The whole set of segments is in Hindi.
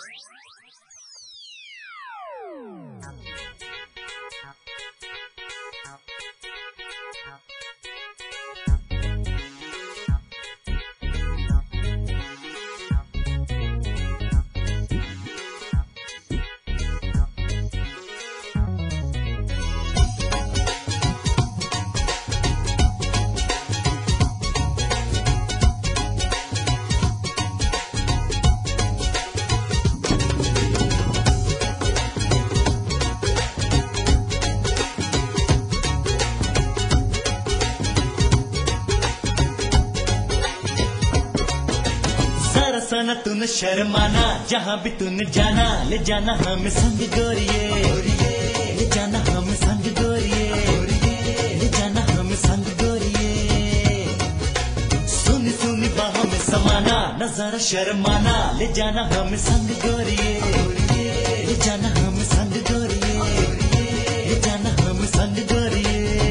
साना तूने शर्माना, जहाँ भी तूने जाना ले जाना हमें संग गोरिये, ले जाना हमें संग गोरिये, ले जाना हमें संग गोरिये। सुनी सुनी बाहों में समाना, न जरा शर्माना, ले जाना हमें संग गोरिये, ले जाना हमें संग गोरिये, ले जाना हमें संग गोरिये।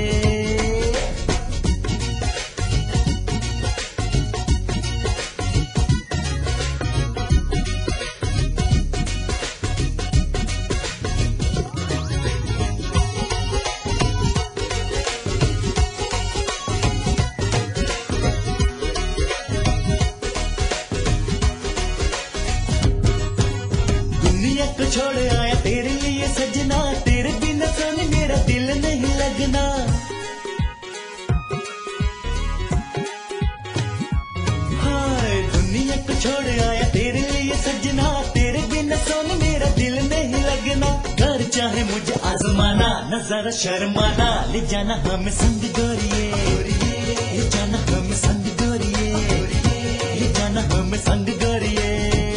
दुनिया को छोड़ आया तेरे लिए सजना, तेरे बिना सोने मेरा दिल नहीं लगना। हाय दुनिया को छोड़ आया तेरे लिए सजना, तेरे बिना सोने मेरा दिल नहीं लगना। घर चाहे मुझे आजमाना, न जरा शर्माना, ले जाना हमें संग गोरिये, ले जाना हमें संग गोरिये, ले जाना हमें संग गोरिये।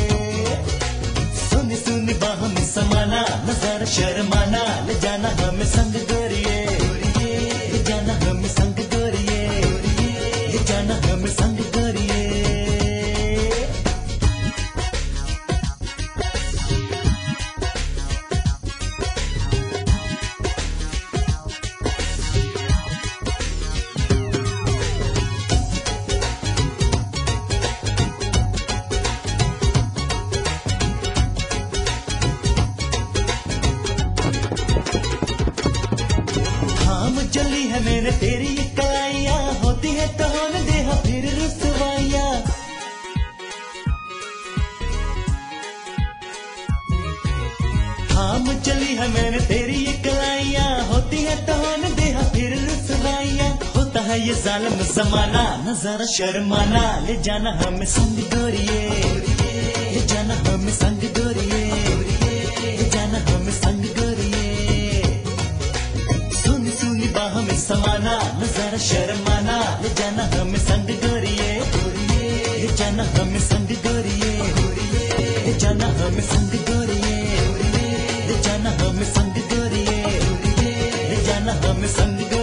बाहों में समाना, न जरा शर्माना, ले जाना हमें संग गोरिये, ले जाना हमें संग गोरिये, ले जाना हमें संग गोरिये। चली है मैंने तेरी कलाइयाँ, होती है तो होने दे फिर रुसवाइयाँ। हाँ चली है मैंने तेरी कलाइयाँ, होती है तो होने दे फिर रुसवाइयाँ। होता है ये जालिम ज़माना, न जरा शर्माना, ले जाना हमें संग गोरिये, ले जाना हमें संग गोरिये, ले जाना हमें संग गोरिये। बाहों में समाना, न जरा शर्माना, ले जाना हमें संग गोरिये, ले जाना हमें संग गोरिये, ले जाना हमें संग गोरिये, ले जाना हमें संग गोरिये, ले जाना हमें संग गोरिये।